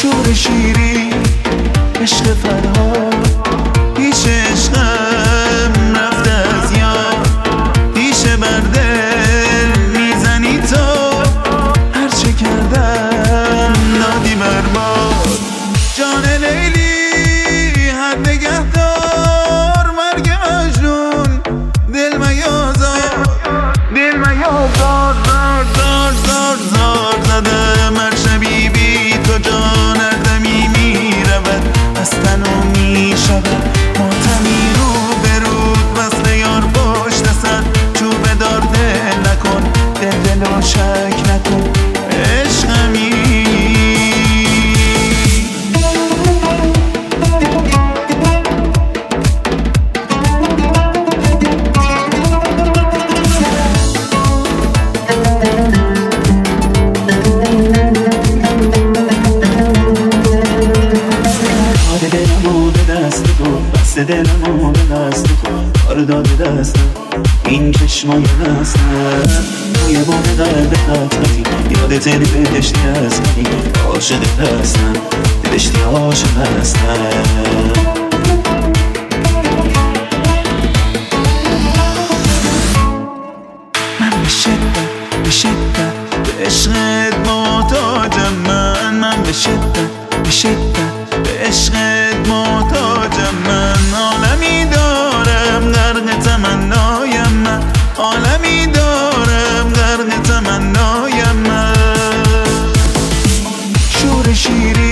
شور شیری عشق فرهاد پیش عشقم رفته از یاد پیشه بر دل میزنی تو هرچه کردم دادی برباد جان لیلی حد نگهدار مرگ مجنون دل میازار زار زدم هر شبی بی تو جان هر دمی میرود از تنم میشود ماتمی رو به رود وصل یار پشت سر چوب دار دل نکن دل و شک نکن عشقمی دلمو به دست تو کار داده دستم این چشمای دستم توی بام قلب خطرتی یادت نوشتی از منی عاشق هستم نوشتی عاشق هستم من به شدت به عشقت محتاجم من به شدت به عشقت محتاجم من عالمی دارم غرق تمنایم من عالمی دارم غرق تمنایم من شور شیری